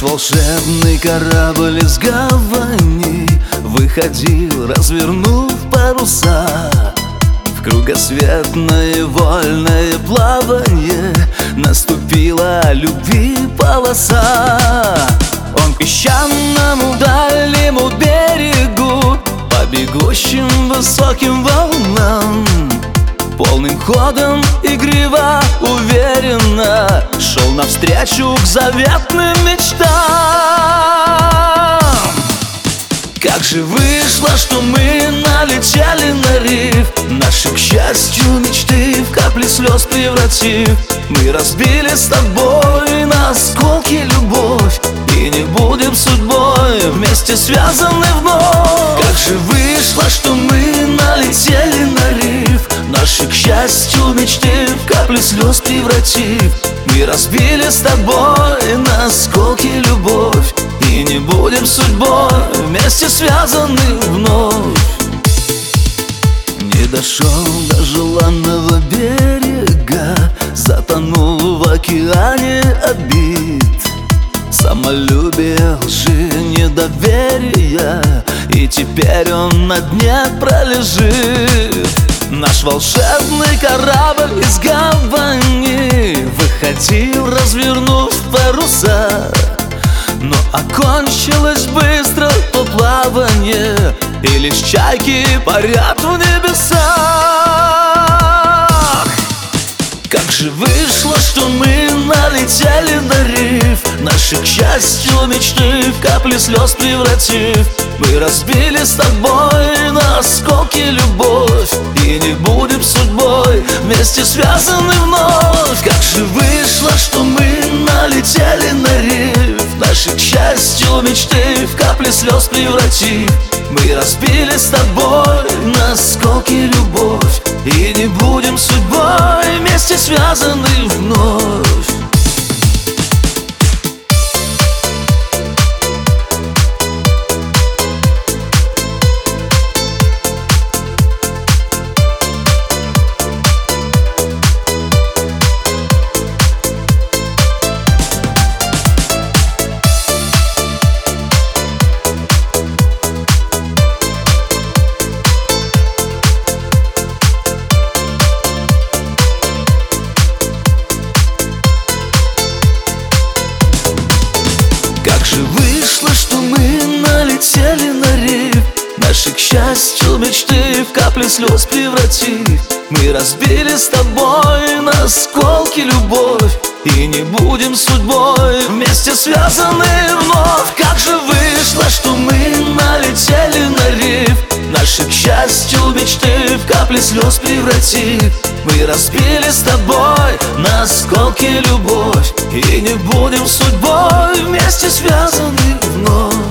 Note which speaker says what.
Speaker 1: Наш волшебный корабль из гавани выходил, развернув паруса. В кругосветное вольное плавание наступила любви полоса. Он к песчаному дальнему берегу, по бегущим высоким волнам, полным ходом, игриво, уверенно шел навстречу к заветным мечтам. Как же вышло, что мы налетели на риф, наши, к счастью, мечты в капли слез превратив. Мы разбили с тобой на осколки любовь, и не будем судьбой вместе связаны вновь. Как же вышло, что мы налетели на риф, наши, к счастью, мечты в капли слез превратив. Мы разбили с тобой на осколки любовь, и не будем судьбой вместе связаны вновь. Не дошел до желанного берега, затонул в океане обид, самолюбие, лжи, недоверия, и теперь он на дне пролежит. Наш волшебный корабль из гавани выходил, развернув паруса, но окончилось быстро то плавание, и лишь чайки парят в небесах. Как же вышло, что мы налетели на риф, наши, к счастью, мечты в капли слез превратив. Мы разбили с тобой на осколки любовь, и не будем судьбой вместе связаны вновь. Как же вышло, что мы налетели на риф, наши, к счастью, мечты в капли слез превратив. Мы разбили с тобой на осколки любовь, и не будем судьбой вместе связаны вновь. Как же вышло, что мы налетели на риф, наши, к счастью, мечты в капли слез превратив. Мы разбили с тобой на осколки любовь, и не будем судьбой вместе связаны вновь. Как же вышло, что мы налетели на риф, наши, к счастью, мечты в капли слез превратив. Мы разбили с тобой на осколки любовь, и не будем судьбой вместе связаны вновь.